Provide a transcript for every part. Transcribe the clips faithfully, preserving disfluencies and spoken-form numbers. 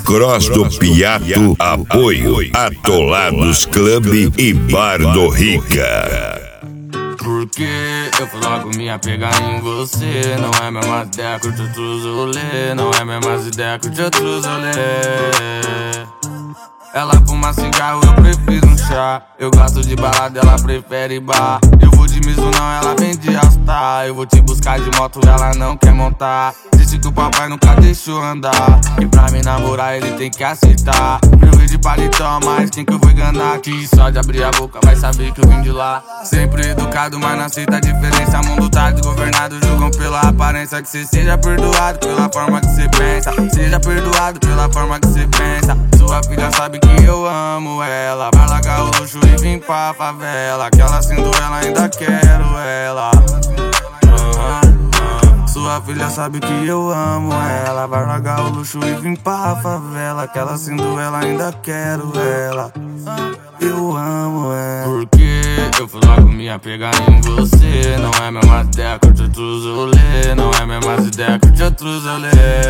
Cross do Piato, apoio Atolados Clube e Bar do Rica. Porque eu fui logo me apegar em você. Não é mesma ideia que eu te outros rolê. Não é mesma ideia que eu te outros rolê. Ela fuma cigarro, eu prefiro um chá. Eu gosto de balada, ela prefere bar. Eu vou de miso não, ela vem de All-Star. Eu vou te buscar de moto, ela não quer montar. Disse que o papai nunca deixou andar. E pra me namorar ele tem que aceitar. Eu vim de paletó, mas quem que eu vou enganar? Que só de abrir a boca vai saber que eu vim de lá. Sempre educado, mas não aceita a diferença. Mundo tá desgovernado, julgam pela aparência. Que cê seja perdoado pela forma que cê pensa. Seja perdoado pela forma que cê pensa. Sua filha sabe que eu amo ela. Vai largar o luxo e vim pra favela. Aquela Cinderela ainda quero ela. Sua filha sabe que eu amo ela. Vai largar o luxo e vim pra favela. Aquela Cinderela ainda quero ela. Eu amo ela. Porque eu fui logo me apegar em você. Não é mesma ideia que eu te outros rolê. Não é mesma ideia que eu te outros rolê.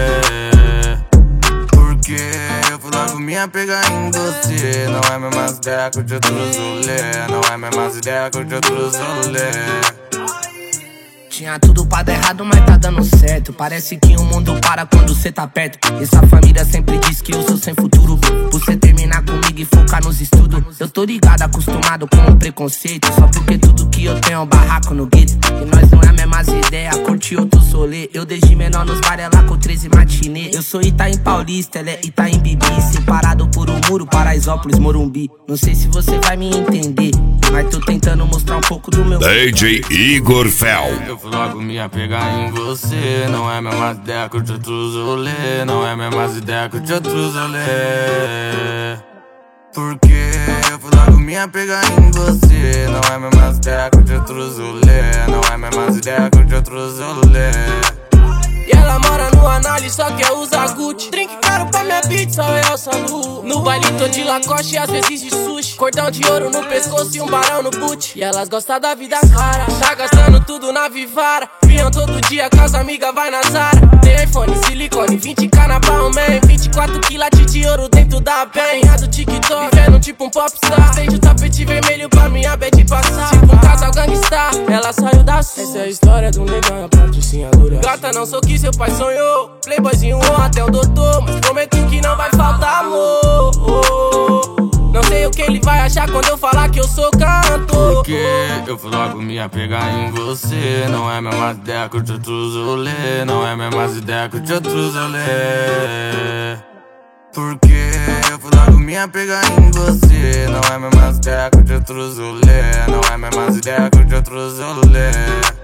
Porque eu fui logo me apegar em você. Não é mesma ideia que eu te outros rolê. Não é mesma ideia que eu te outros rolê. Tinha tudo pra dar errado, mas tá dando certo. Parece que o mundo para quando cê tá perto. Essa família sempre diz que eu sou sem futuro. Por cê terminar comigo e focar nos estudos. Eu tô ligado, acostumado com o preconceito. Só porque tudo que eu tenho é um barraco no gueto. E nós não é a mesma ideia, curti outro solê. Eu desde menor nos bares lá com treze matinê. Eu sou Itaim Paulista, ela é Itaim Bibi. Separado por um muro, Paraisópolis, Morumbi. Não sei se você vai me entender, mas tô tentando mostrar um pouco do meu D J Igor Fel. Eu fui logo me apegar em você. Não é a mesma ideia que eu te outros rolê. Não é a mesma ideia que eu te outros rolê. Porque eu fui logo me apegar em você. Não é a mesma ideia que eu te outros rolê. Não é a mesma ideia que eu te outros rolê. E ela mora no análise, só quer usar Gucci. Drink caro pra minha pizza, eu salu. No baile tô de Lacoste e às vezes de sushi. Cordão de ouro no pescoço e um barão no boot. E elas gostam da vida cara, tá gastando tudo na Vivara. Viam todo dia com as amigas, vai na Zara. Tem iPhone, silicone, vinte k na Balmain. vinte e quatro quilates de ouro dentro da pen. A do TikTok, vivendo tipo um popstar. Estende o tapete vermelho pra minha bad passar. Tipo um casal gangstar, ela saiu da sua. Essa é a história do negão, a patrocinadora. Gata, não sou que seu pai sonhou. Playboyzinho ou até o doutor. Mas prometo que não vai faltar amor. Não sei o que ele vai achar quando eu falar que eu sou cantor. Porque eu fui logo me apegar em você. Não é a mesma ideia que eu te outros rolê. Não é a mesma ideia que eu te outros rolê. Porque eu fui logo me apegar em você. Não é a mesma ideia que eu te outros rolê. Não é a mesma ideia que eu te outros rolê.